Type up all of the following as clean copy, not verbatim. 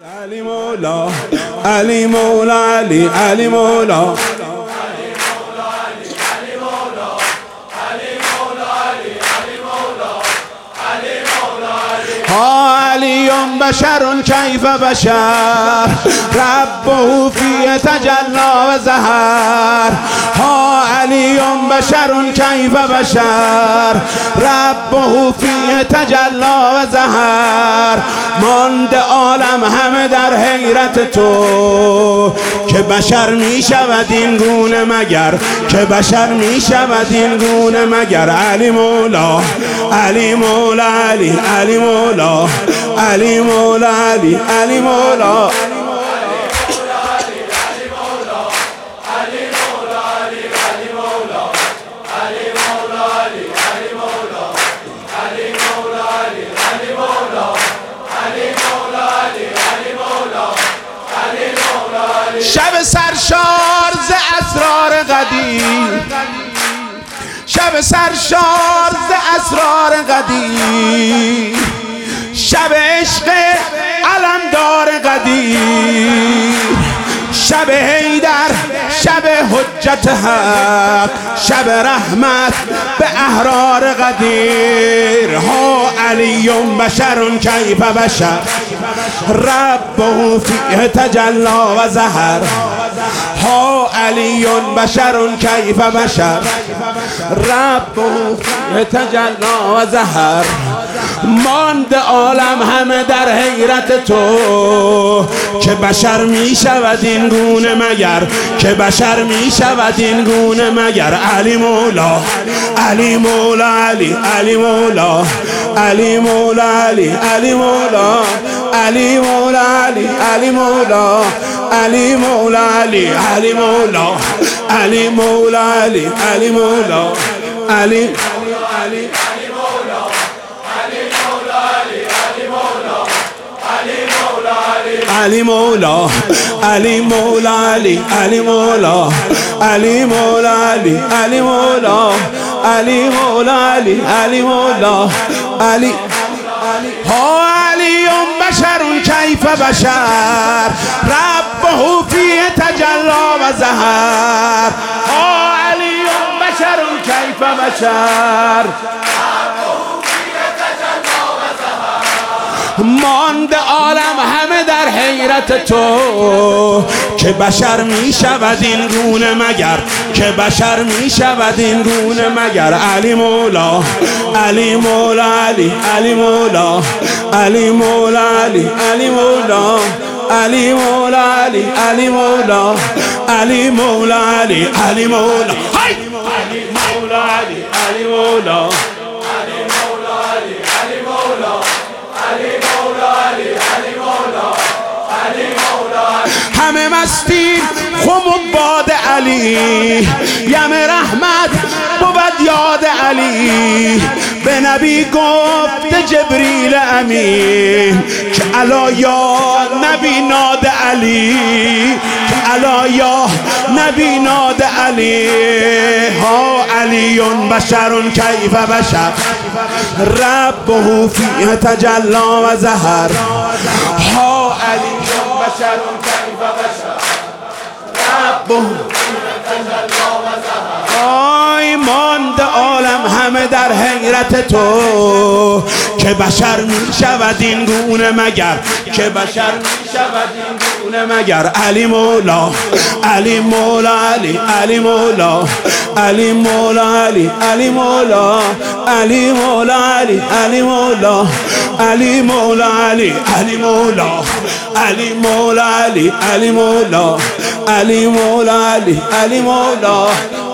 علی مولا علی مولا علی علی مولا ها علی بشر کیف بشر ربه فی تجلی و ظهر ها علی بشر کیف بشر ربه فی تجلی و ظهر مانده عالم همه در حیرت تو که بشر می شود این گونه مگر که بشر می شود این گونه مگر علی مولا علی مولا علی علی مولا علی مولا علی علی مولا شب سرشار ز اسرار قدیم شب سرشار ز اسرار قدیم شب عشق علمدار قدیم شب حیدر شب حجت حق شب رحمت به احرار قدیر ها علی بشر کیف بشر ربه فیه تجلی و ظهر ها علی بشر کیف بشر ربه فیه تجلی و ظهر مانده عالم همه در حیرت تو که بشر می شود این گونه مگر که بشر می شود این گونه مگر علی مولا علی مولا علی علی مولا علی مولا علی علی مولا علی مولا علی علی مولا علی مولا علی علی مولا علی مولا علی علی مولا علی علی علی مولا علی مولا علی علی مولا علی مولا علی علی مولا علی مولا علی علی مولا علی ها علی بشر کیف بشر ربه فی تجلی و ظهر ها علی بشر کیف بشر مانده عالم همه در حیرت تو که بشر می شود این گونه مگر که بشر می شود این گونه مگر علی مولا علی مولا علی علی مولا علی مولا علی علی مولا علی مولا علی علی مولا علی مولا علی علی مولا علی مولا علی علی مولا همه مستیم خم باد علی یم رحمت بود یاد علی به نبی گفت جبریل امین که الا یا نبی ناد علی که الا یا نبی ناد علی ها علی بشر کیف بشر ربه فیه تجلی و ظهر ها علی بشر کیف بشر ربه آی مانده عالم همه در حیرت تو که بشر می شود این گونه مگر که بشر می شود این گونه مگر علی مولا علی مولا علی علی مولا علی مولا علی علی مولا علی مولا علی علی مولا علی مولا علی علی مولا علی مولا علی علی مولا علی مولا علی علی مولا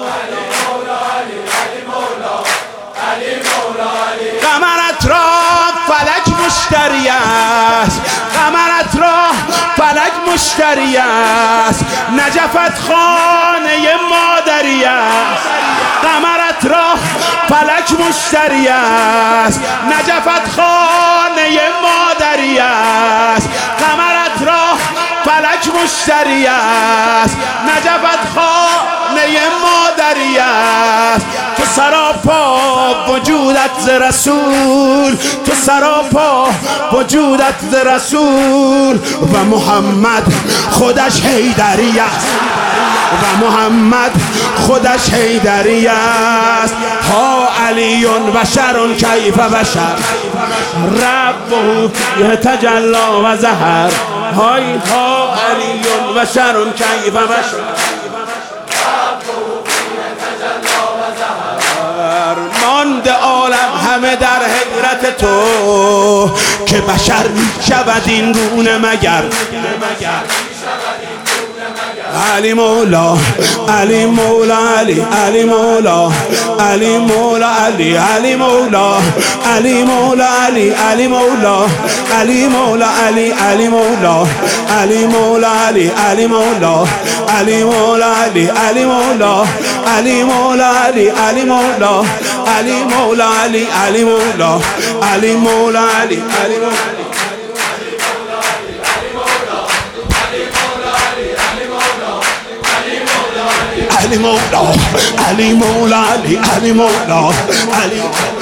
قمرت را فلک مشتری است قمرت را فلک مشتری است نجفت خانه مادری است قمرت را فلک مشتری است نجفت خانه مادری است قمرت را فلک مشتری است، نجفت خانه مادری است. تو سراپا وجودت ز رسول، تو سراپا وجودت ز رسول. و محمد خودش حیدری است، و محمد خودش حیدری است. ها علی بشر کیف بشر، ربه فیه تجلی و ظهر. های ها علی بشر کیف بشر، ماند عالم همه در حیرت تو، که بشر می شود این گونه مگر. علی مولا علی مولا علی علی مولا علی مولا علی علی مولا علی مولا علی علی مولا علی مولا علی علی مولا علی مولا علی علی مولا علی مولا علی علی مولا علی مولا علی علی مولا علی مولا علی علی مولا علی مولا علی علی مولا علی مولا علی مولا علی علی مولا علی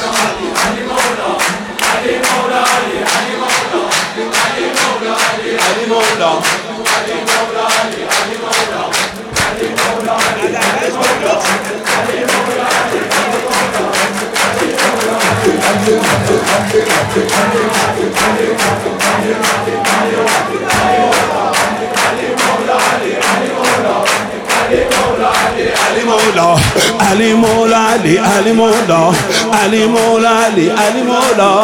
مولا علی مولا علی علی مولا علی مولا علی علی مولا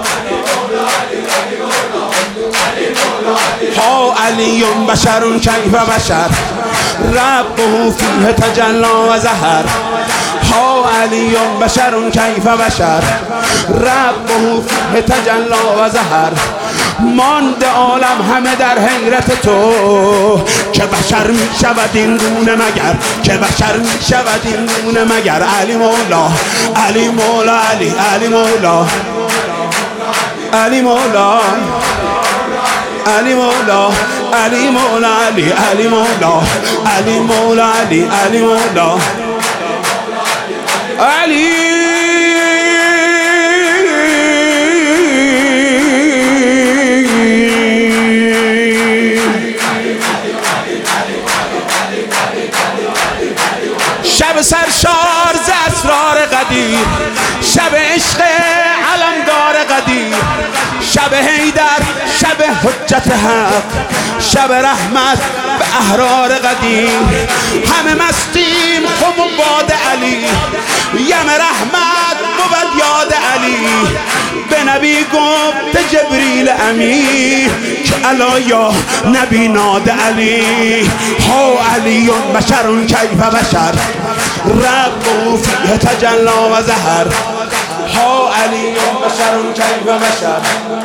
ها علی بشر کیف بشر ربه فیه تجلی و ظهر. ها علی بشر کیف بشر ربه فیه تجلی و ظهر. ماند عالم همه در حیرت تو، که بشر می شود این گونه مگر، که بشر می شود این گونه مگر. علی مولا علی مولا علی علی مولا علی مولا علی مولا علی مولا علی علی مولا علی مولا علی علی مولا علی شب سرشار ز اسرار قدیر، شب عشق علمدار قدیر، شب حیدر، شب حجت حق، شب رحمت به احرار قدیر. همه مستیم خم باد علی، یم رحمت بود یاد علی. به نبی گفت جبریل امیر، که الا یا نبی ناد علی. ها علی بشر کیف بشر ربه فیه تجلی و ظهر. ها علی بشر کیف بشر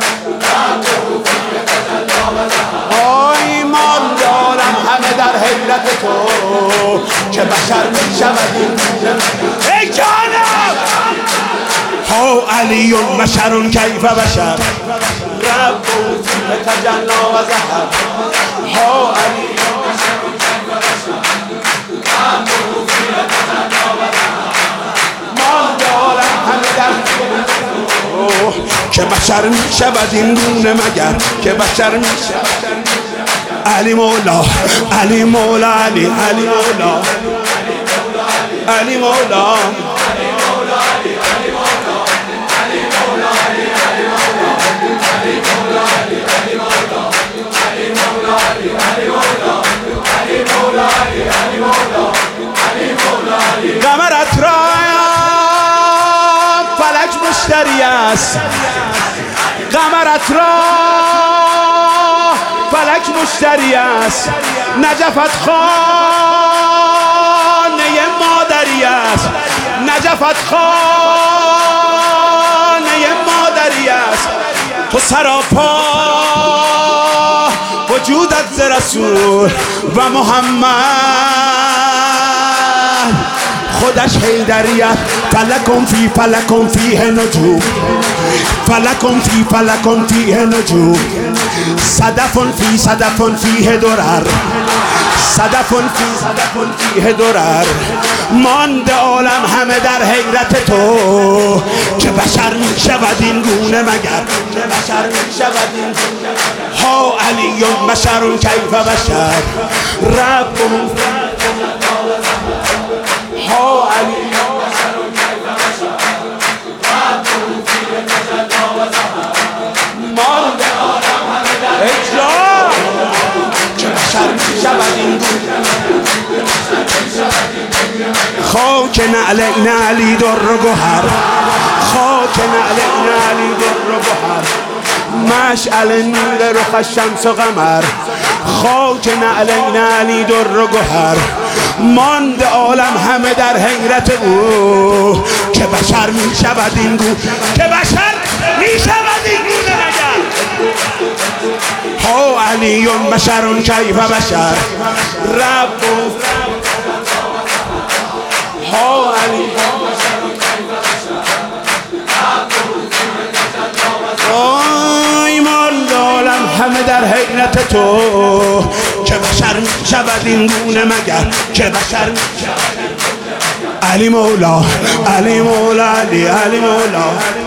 آی ماند عالم همه در حیرت تو، که بشر می شود این ای جانم. ها علی بشر کیف بشر ربه فیه تجلی و ظهر. ها علی بشر کیف بشر ربه فیه تجلی و ظهر. ماند عالم همه در حیرت تو، که بشر می شود این گونه مگر، که بشر می شود. علی مولا علی مولا علی علی مولا علی مولا قمرت را فلک مشتری است، قمرت را فلک مشتری است. نجفت خانه مادری است، نجفت خانه مادری است. تو سراپا وجودت ز رسول و محمد خودش حیدریت. فلکم فی فلکم فیه نجوم، فلکم فی فلکم فیه نجوم. صدف فیه درر، صدف فیه درر. مانده عالم همه در حیرت تو، که بشر می شود این گونه مگر، که بشر می شود این گونه مگر. ها علی بشر کیف بشر ربه، ها علی بشر کیف بشر ربه فیه تجلی و ظهر. مانده عالم همه در اجرام، که بشر می شود این گونه مگر. خاک نعل این علی در گوهر، خاک نعل این علی در گوهر. مشعل نور رخ شمس و قمر، خاک نعل این علی در گوهر. مانده عالم همه در حیرت او، که بشر می شود این گونه، که بشر می شود این گونه مگر. ها علی بشر کیف بشر رب، ها علی مانده عالم همه در حیرت تو، که بشر می شود این گونه مگر، که بشر می شود این گونه مگر. علی مولا، علی مولا، علی علی مولا،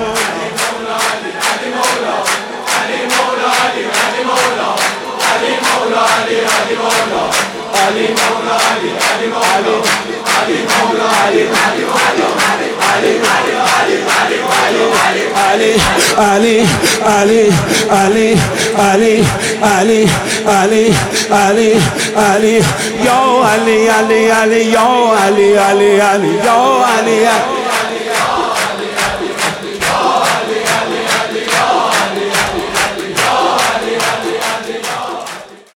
Ali, Ali, Ali, Ali, Ali, Ali, Ali, Ali, Ali, Yo Ali, Ali, Ali, Yo Ali, Ali, Ali, Yo Ali.